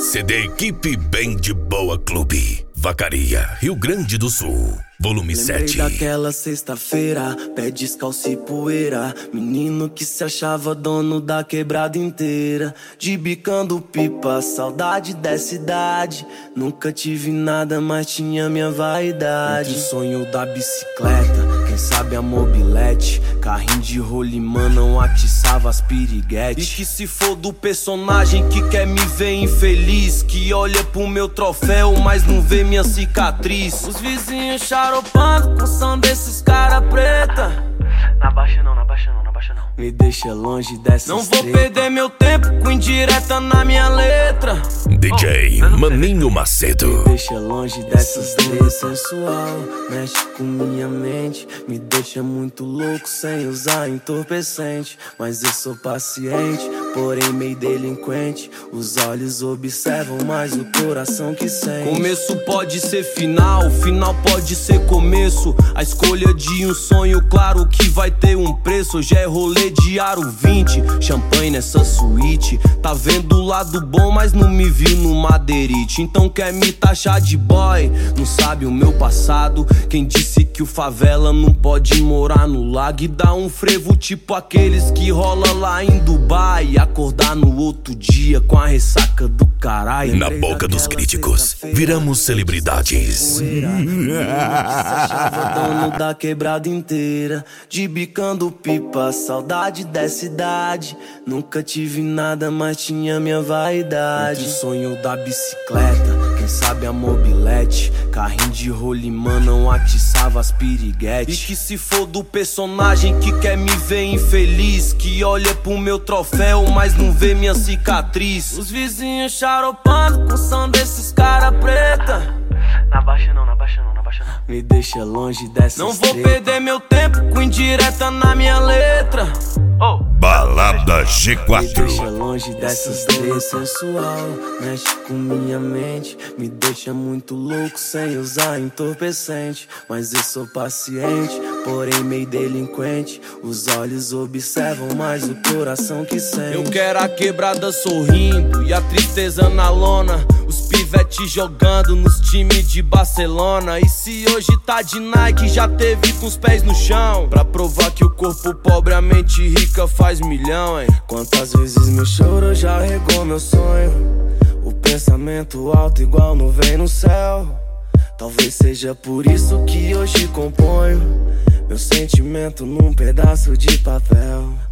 CD Equipe Bem de Boa Clube, Vacaria, Rio Grande do Sul, volume 7. Lembrei daquela sexta-feira, pé descalço e poeira, menino que se achava dono da quebrada inteira, de bicando pipa, saudade dessa idade. Nunca tive nada, mas tinha minha vaidade. Entre o sonho da bicicleta, quem sabe a mobilete, carrinho de rolimã não atiçava as piriguetes. E que se for do personagem que quer me ver infeliz, que olha pro meu troféu, mas não vê minha cicatriz. Os vizinhos charopando com som desses cara preta. Na baixa não, na baixa não, na baixa não. Me deixa longe dessas Não vou perder meu tempo com indireta na minha letra. DJ Maninho Macedo. Me deixa longe dessas três. Sensual, mexe com minha mente, me deixa muito louco sem usar entorpecente. Mas eu sou paciente, porém meio delinquente. Os olhos observam, mas o coração que sente. Começo pode ser final, final pode ser começo. A escolha de um sonho, claro que vai ter um preço. Hoje é rolê de aro 20, champanhe nessa suíte. Tá vendo o lado bom, mas não me viu no madeirite. Então quer me taxar de boy, não sabe o meu passado. Quem disse que o favela não pode morar no lago e dar um frevo tipo aqueles que rola lá em Dubai, e acordar no outro dia com a ressaca do caralho. Na boca dos críticos, viramos celebridades. Se achava dono da quebrada inteira, de bicando pipa, saudade dessa idade. Nunca tive nada, mas tinha minha vaidade. Entre o sonho da bicicleta, quem sabe a mobilete, carrinho de rolimã não atiçava as piriguetes. E que se for do personagem que quer me ver infeliz, que olha pro meu troféu, mas não vê minha cicatriz. Os vizinhos charopando com som desses cara preta. Na baixa não, na baixa não, na baixa não. Me deixa longe dessas Não vou perder meu tempo com indireta na minha letra. Balada Me G4. deixa longe dessas três. Sensual, mexe com minha mente, me deixa muito louco sem usar entorpecente. Mas eu sou paciente, porém meio delinquente. Os olhos observam, mas o coração que sente. Eu quero a quebrada sorrindo e a tristeza na lona. Os pivetes jogando nos times de Barcelona. E se hoje tá de Nike, já teve com os pés no chão, pra provar que o corpo pobre, a mente rica faz milhão, hein? Quantas vezes meu choro já regou meu sonho. O pensamento alto igual nuvem no céu. Talvez seja por isso que hoje componho meu sentimento num pedaço de papel.